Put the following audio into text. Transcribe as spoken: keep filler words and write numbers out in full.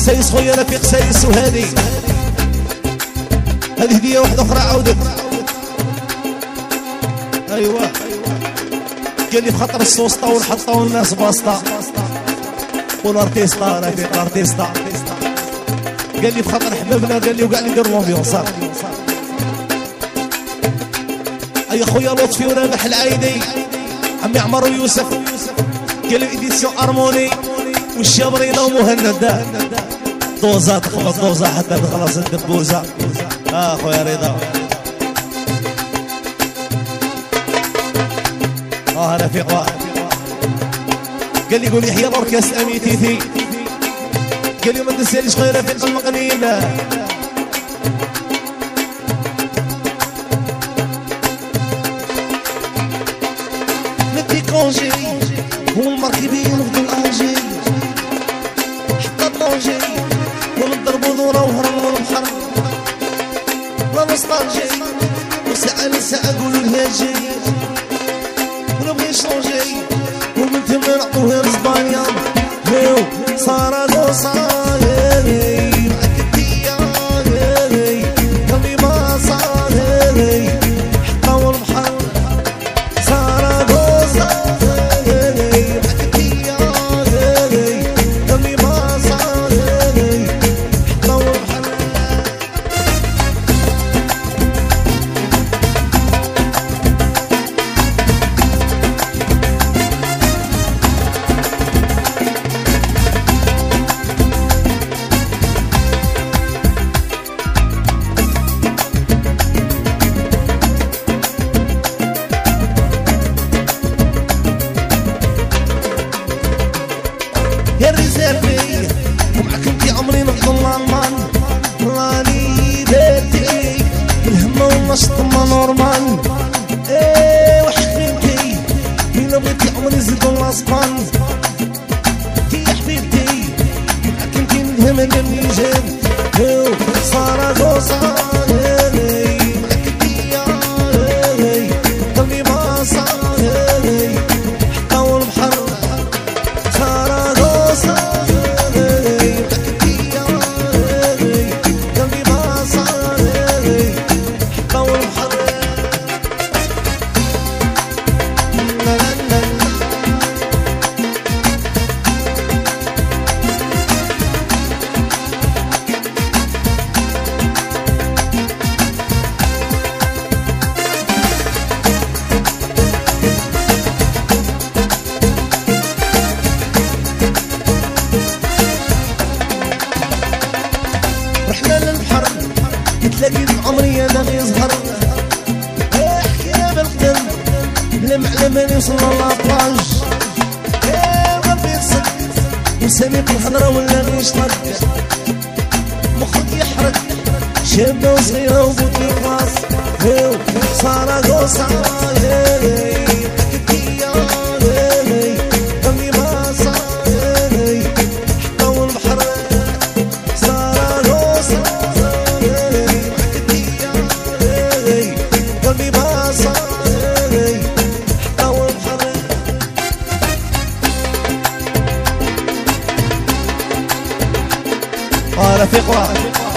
سايس خويا رفيق سايس وهادي هذه هدية واحدة أخرى عودت. أيوة قال لي بخاطر السوسطة ونحطها والناس باسطة والارتيستا رفيق الارتيستا قال لي بخاطر حبابنا قال لي وقع لي ندير لومبيونس. أي خويا لطفي ورابح العايدي عمي عمر ويوسف قال لي إديسيون أرموني والشابرينة ومهند دوزة تخبط دوزة حتى تخلص الدبوزة. اه خويا رضا اه رفيق واحد قال لي قول يحيى الأوركاس أميتيتي قال لي ما تنساليش غير رفيق المقنينة. ندي كونجي هو المركبين وفدو الأنجي حتى طونجي ونضربو دورة وهرمو البحر لا نوستالجي وساعة لساعة قولوا الهاجي ونبغي شونجي ومن تما نعطوها لإسبانيا هيو ساراغوسا هيلي معاك الديا هيلي قلبي باصا هيلي حتى والبحر ساراغوسا هيلي معاك الديا هيلي قلبي باصا هيلي حتى والبحر. يا ريزيرفي ومعك انتي عمري نفضل المان راني بيتي الهمة والنشط ما نورمال. ايه وحبيبتي مين بغيتي عمري زيدو الاسبان انتي يا حبيبتي معك انتي نهم اللي جاب هو ساراغوسا هيلي معك الديا هيلي قلبي باصا هيلي حتى والبحر ساراغوسا هيلي معك الديا هيلي قلبي باصا هيلي حتى والبحر. رحنا للبحر تلاقي عمري انا يظهر حكينا بالقدم بلا معلم يوصلنا لابلاج غبي يصد وسامي الحضره ولا غيشطد مخك يحرق شابه وصغيره وبوتي كلاس هيو ساراغوسا هيلي معك الديا هيلي قلبي باصا هيلي حتى والبحر ساراغوسا هيلي معك الديا هيلي قلبي باصا هيلي حتى والبحر. اه رفيق واحد